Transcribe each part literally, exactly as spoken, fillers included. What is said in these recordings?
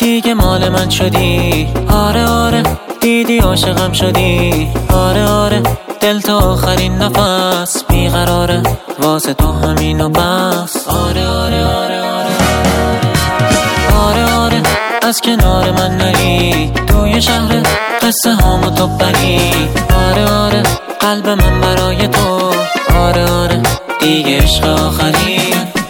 دیگه مال من شدی. آره آره دیدی عاشقم شدی. آره آره دل تا آخرین نفس بیقراره واسه تو همین و بس. آره آره آره آره آره آره از کنار من نری توی شهر قصه هامو تو بری. آره آره قلب من برای تو. آره آره دیگه عشق آخری.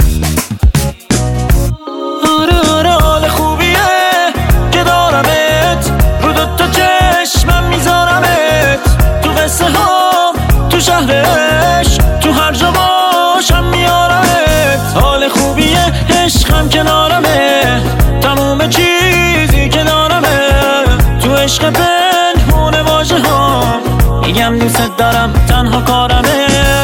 آره آره حال خوبیه که دارمت رو دوتا چشمم میذارمت تو قصه ها تو شهرش تو هر جا باشم میارمت. حال خوبیه عشقم کنارمه تموم چیزی که دارمه تو عشق پنهون واژه ها میگم دوست دارم تنها کارمه.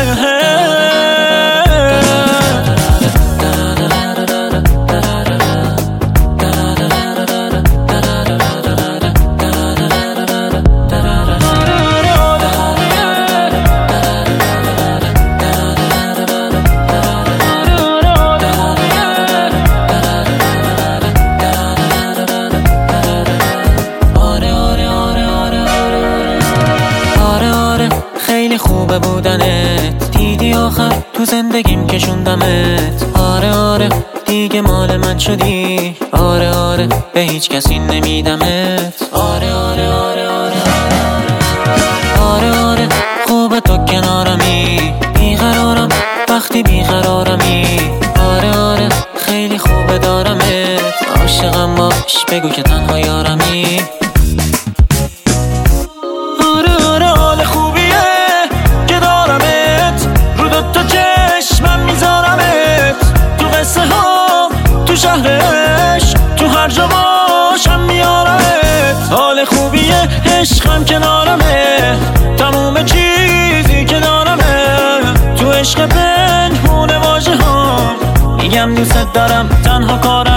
خیلی خوبه بودنت دیدی آخر تو زندگیم کشوندمت. آره آره دیگه مال من شدی. آره آره به هیچ کسی نمیدمت. آره آره آره آره آره آره خوبه تو کنارمی بیقرارم وقتی بیقرارمی. آره آره خیلی خوبه دارمت عاشقم باش بگو که تنها یارمی. تو شهرش تو هر جا باشم میارمت. حال خوبیه عشقم کنارمه تموم چیزی که دارمه تو عشق پنهون واژه ها میگم دوست دارم تنها کارم.